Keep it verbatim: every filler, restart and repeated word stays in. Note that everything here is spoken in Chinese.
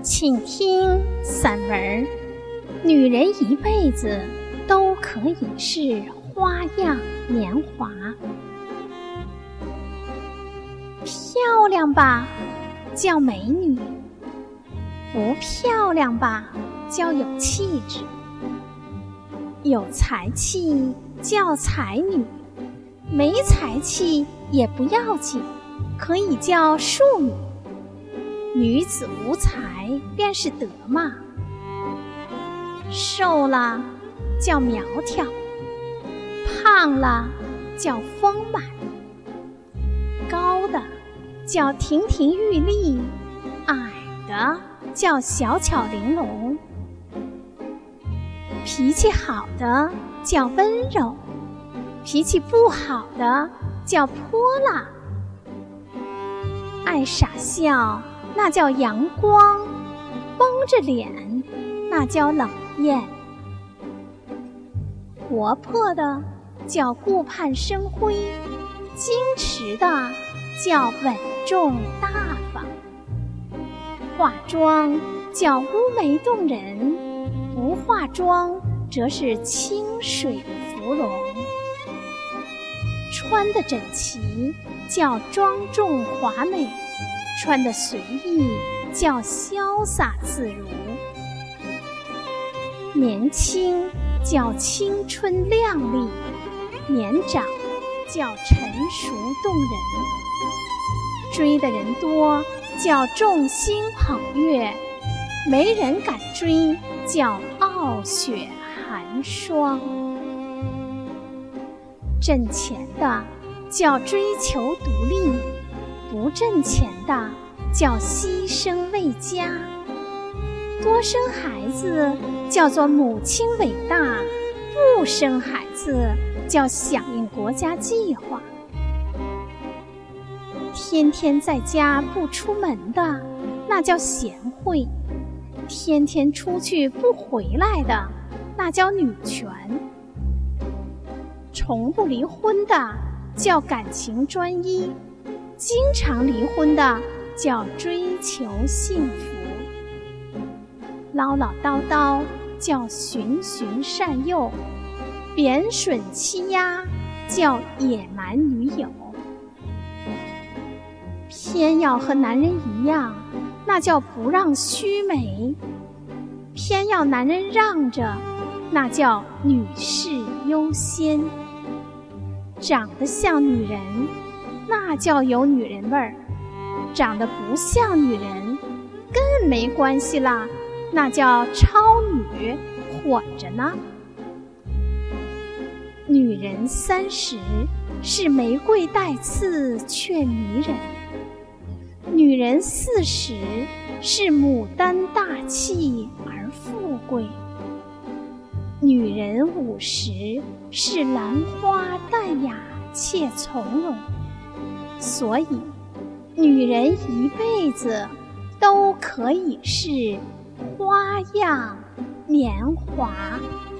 请听散文。女人一辈子都可以是花样年华。漂亮吧，叫美女；不漂亮吧，叫有气质；有才气叫才女，没才气也不要紧，可以叫庶女。女子无才便是德嘛。瘦了叫苗条，胖了叫丰满，高的叫亭亭玉立，矮的叫小巧玲珑。脾气好的叫温柔，脾气不好的叫泼辣。爱傻笑那叫阳光，绷着脸那叫冷艳。活泼的叫顾盼生辉，矜持的叫稳重大方。化妆叫乌眉动人，不化妆则是清水芙蓉。穿得整齐叫庄重华美，穿得随意叫潇洒自如。年轻叫青春靓丽，年长叫成熟动人。追的人多叫众星捧月，没人敢追叫傲雪寒霜。挣钱的叫追求独立，不挣钱的叫牺牲为家。多生孩子叫做母亲伟大，不生孩子叫响应国家计划。天天在家不出门的那叫贤惠，天天出去不回来的那叫女权。从不离婚的叫感情专一，经常离婚的叫追求幸福。唠唠叨叨叫循循善诱，贬损欺压叫野蛮女友。偏要和男人一样，那叫不让须眉；偏要男人让着，那叫女士优先。长得像女人，那叫有女人味儿；长得不像女人，更没关系啦，那叫超女，混着呢。女人三十是玫瑰带刺却迷人，女人四十是牡丹大气而富贵，女人五十是兰花淡雅且从容。所以女人一辈子都可以是花样年华。